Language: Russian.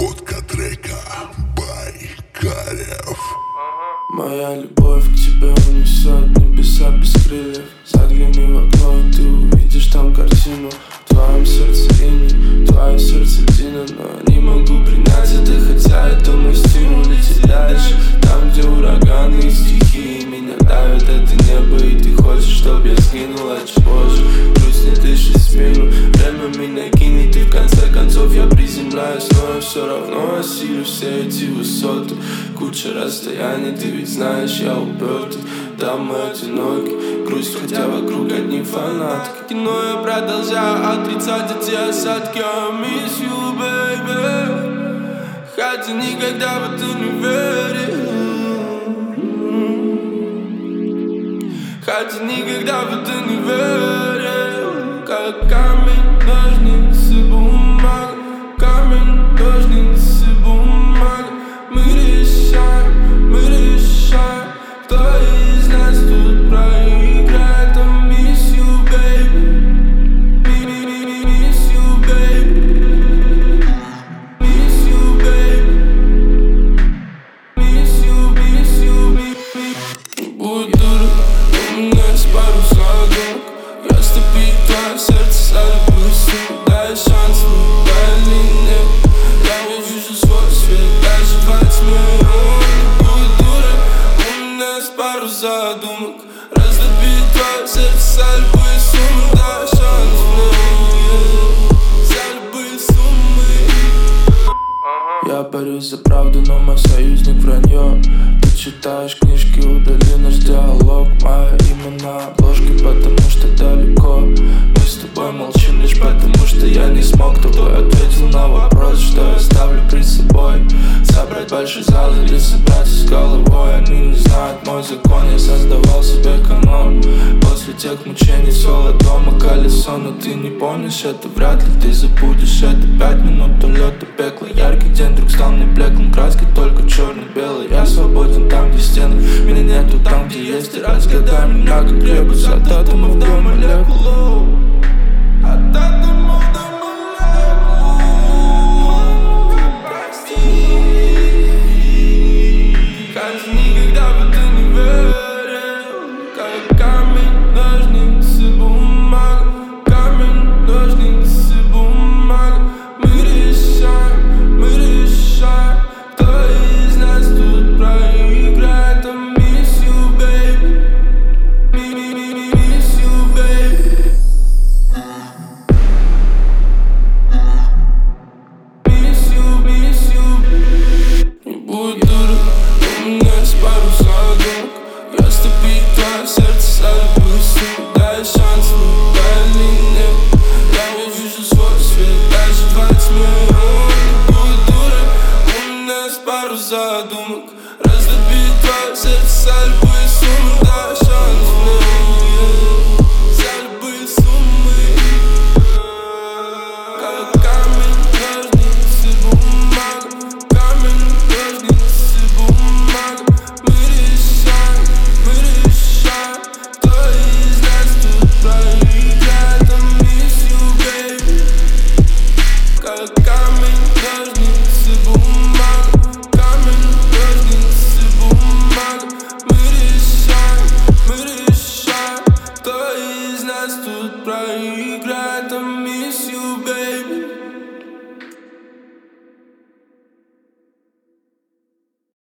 Обработка трека Байкарев. Моя любовь к тебе унесет небеса без крыльев. Загляни в окно, и ты увидишь там картину. В твоем сердце иней, твое сердце тина. Но не могу принять это, хотя это мой стимул. Лететь дальше, там где ураганы и стихии. Меня давит это небо, и ты хочешь, чтоб я сгинул. А чуть позже грусть не дышит в спину. Время меня кинет, и в конце концов я приземляюсь. Но я все равно осилю все эти высоты. Куча расстояний, ты ведь знаешь, я упертый. Да, мы одиноки, грусть, хотя вокруг одни фанатки. Но я продолжаю отрицать эти осадки. I miss you, baby. Хотя никогда в это не верил. Хотя никогда в это не верил. Как камень, ножницы, бумага. Камень, ножницы, бумага. Мы решаем, кто из нас тут проиграет. I miss you, baby. Miss you, baby. Miss you, baby. Miss you. Будет дурак, у меня есть пару задумок. Я стопить твое сердце, любую сумму. Дай шанс, но дай ли нет. Я вижу же свой свет, даже в тьме. Будет дурак, у меня есть пару задумок. Раздобить твое сердце, любые суммы. Дай шанс, за любые суммы. Я борюсь за правду, но мой союзник вранье. Ты читаешь книжки, удали наш диалог. Мое имя на обложке, потому что далеко. Мы с тобой молчим лишь потому, что я не смог. Тобой ответил на вопрос, что я ставлю перед собой. Собрать большой зал или собраться с головой. Они не знают мой закон, я создавал себе канон. После тех мучений соло дома колесо. Но ты не помнишь это, вряд ли ты забудешь это. 5 минут до лёта пекла. Яркий день вдруг стал мне блеклым. Краски только черно-белый. Я свободен там, где стены. Меня нету там, где есть. И разгадай меня, как ребус. От атомов до молекул. От атомов до молекул. Прости. Хотя никогда в это не верил. Как камень, ножницы, бумага. Камень, ножницы, бумага. Мы решаем, кто из нас тут проиграет. I miss you, baby. Miss you, baby. Miss you. Не будет дурак, у меня есть пару задумок. Я стопить твое сердце, любую сумму. Дай шанс, но дай ли нет. Я вижу же свой свет, даже в тьме. Не будет дурак, у меня есть пару задумок. Раздобить твое сердце, любую